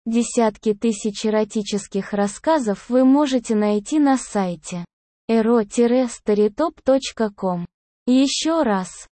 Десятки тысяч эротических рассказов вы можете найти на сайте ero-storytop.com. Еще раз,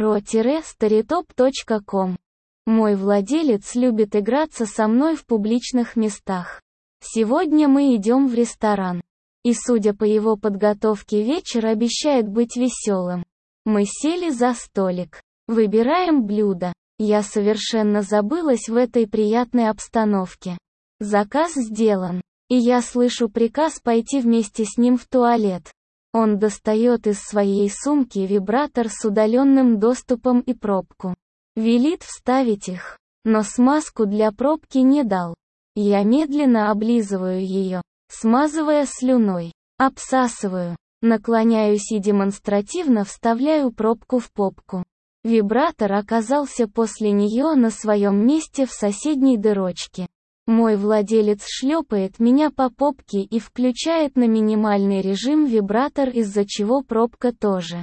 ero-storytop.com. Мой владелец любит играться со мной в публичных местах. Сегодня мы идем в ресторан. И судя по его подготовке, вечер обещает быть веселым. Мы сели за столик. Выбираем блюдо. Я совершенно забылась в этой приятной обстановке. Заказ сделан. И я слышу приказ пойти вместе с ним в туалет. Он достает из своей сумки вибратор с удаленным доступом и пробку. Велит вставить их. Но смазку для пробки не дал. Я медленно облизываю ее, смазывая слюной. Обсасываю. Наклоняюсь и демонстративно вставляю пробку в попку. Вибратор оказался после нее на своем месте в соседней дырочке. Мой владелец шлепает меня по попке и включает на минимальный режим вибратор, из-за чего пробка тоже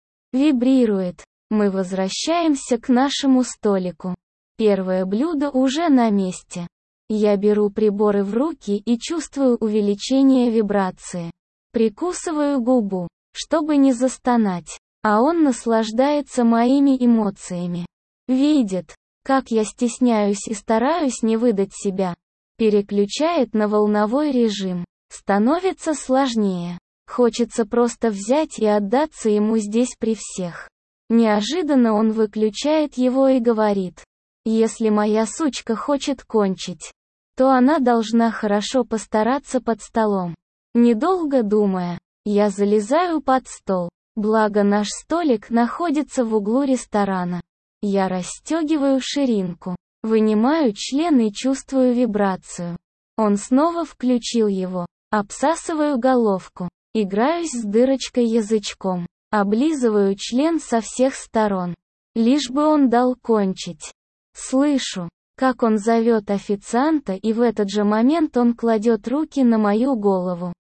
вибрирует. Мы возвращаемся к нашему столику. Первое блюдо уже на месте. Я беру приборы в руки и чувствую увеличение вибрации. Прикусываю губу, чтобы не застонать. А он наслаждается моими эмоциями. Видит, как я стесняюсь и стараюсь не выдать себя. Переключает на волновой режим. Становится сложнее. Хочется просто взять и отдаться ему здесь при всех. Неожиданно он выключает его и говорит: если моя сучка хочет кончить, то она должна хорошо постараться под столом. Недолго думая, я залезаю под стол. Благо наш столик находится в углу ресторана. Я расстегиваю ширинку, вынимаю член и чувствую вибрацию. Он снова включил его. Обсасываю головку, играюсь с дырочкой язычком, облизываю член со всех сторон. Лишь бы он дал кончить. Слышу, как он зовет официанта, и в этот же момент он кладет руки на мою голову,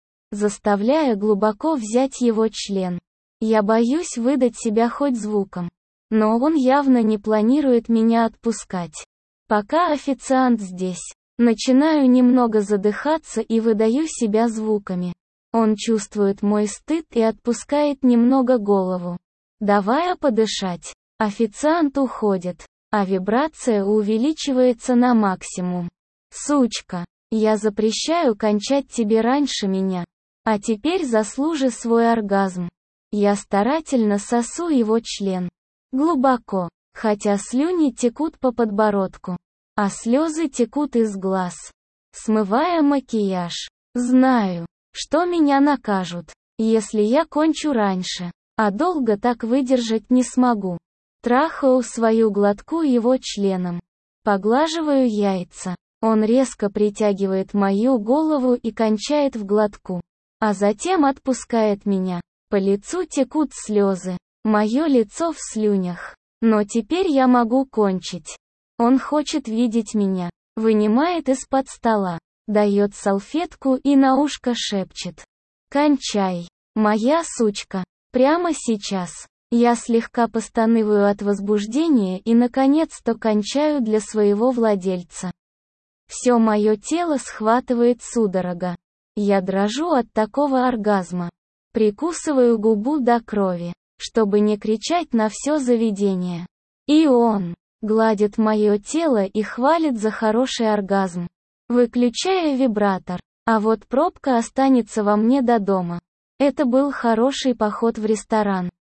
заставляя глубоко взять его член. Я боюсь выдать себя хоть звуком. Но он явно не планирует меня отпускать. Пока официант здесь, начинаю немного задыхаться и выдаю себя звуками. Он чувствует мой стыд и отпускает немного голову, давая подышать. Официант уходит, а вибрация увеличивается на максимум. Сучка, я запрещаю кончать тебе раньше меня. А теперь заслужи свой оргазм. Я старательно сосу его член. Глубоко, хотя слюни текут по подбородку, а слезы текут из глаз, смывая макияж. Знаю, что меня накажут, если я кончу раньше, а долго так выдержать не смогу. Трахаю свою глотку его членом. Поглаживаю яйца. Он резко притягивает мою голову и кончает в глотку. А затем отпускает меня. По лицу текут слезы. Мое лицо в слюнях. Но теперь я могу кончить. Он хочет видеть меня. Вынимает из-под стола. Дает салфетку и на ушко шепчет: кончай, моя сучка. Прямо сейчас. Я слегка постанываю от возбуждения и наконец-то кончаю для своего владельца. Все мое тело схватывает судорога. Я дрожу от такого оргазма. Прикусываю губу до крови, чтобы не кричать на все заведение. И он гладит мое тело и хвалит за хороший оргазм, выключая вибратор. А вот пробка останется во мне до дома. Это был хороший поход в ресторан.